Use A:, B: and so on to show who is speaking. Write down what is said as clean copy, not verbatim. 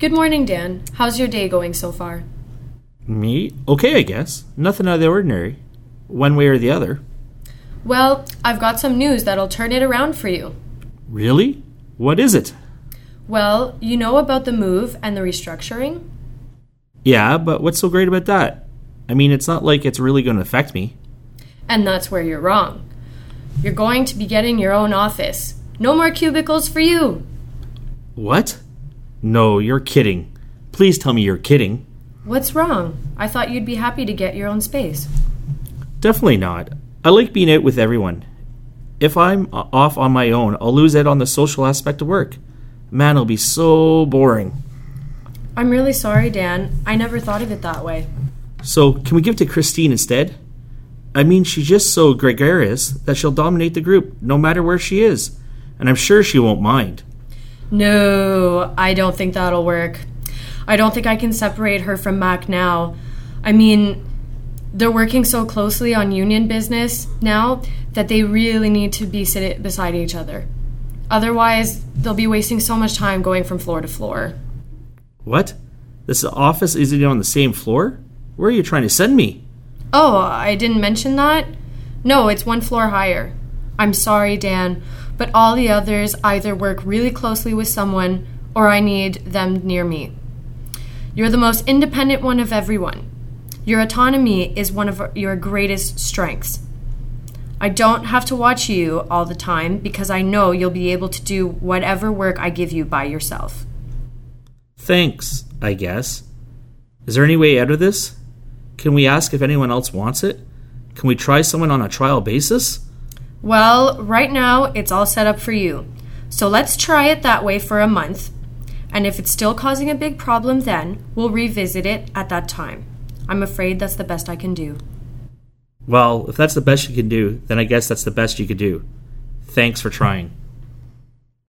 A: Good morning, Dan. How's your day going so far?
B: Me? Okay, I guess. Nothing out of the ordinary. One way or the other.
A: Well, I've got some news that'll turn it around for you.
B: Really? What is it?
A: Well, you know about the move and the restructuring?
B: Yeah, but what's so great about that? I mean, it's not like it's really going to affect me.
A: And that's where you're wrong. You're going to be getting your own office. No more cubicles for you.
B: What? No, you're kidding. Please tell me you're kidding.
A: What's wrong? I thought you'd be happy to get your own space.
B: Definitely not. I like being out with everyone. If I'm off on my own, I'll lose out on the social aspect of work. Man, it'll be so boring.
A: I'm really sorry, Dan. I never thought of it that way.
B: So, can we give it to Christine instead? I mean, she's just so gregarious that she'll dominate the group, no matter where she is. And I'm sure she won't mind.
A: No, I don't think that'll work. I don't think I can separate her from Mac now. I mean, they're working so closely on union business now that they really need to be sitting beside each other. Otherwise, they'll be wasting so much time going from floor to floor.
B: What? This office isn't on the same floor? Where are you trying to send me?
A: Oh, I didn't mention that? No, it's one floor higher. I'm sorry, Dan, but all the others either work really closely with someone or I need them near me. You're the most independent one of everyone. Your autonomy is one of your greatest strengths. I don't have to watch you all the time because I know you'll be able to do whatever work I give you by yourself.
B: Thanks, I guess. Is there any way out of this? Can we ask if anyone else wants it? Can we try someone on a trial basis?
A: Well, right now it's all set up for you. So let's try it that way for a month. And if it's still causing a big problem then, we'll revisit it at that time. I'm afraid that's the best I can do.
B: Well, if that's the best you can do, then I guess that's the best you could do. Thanks for trying.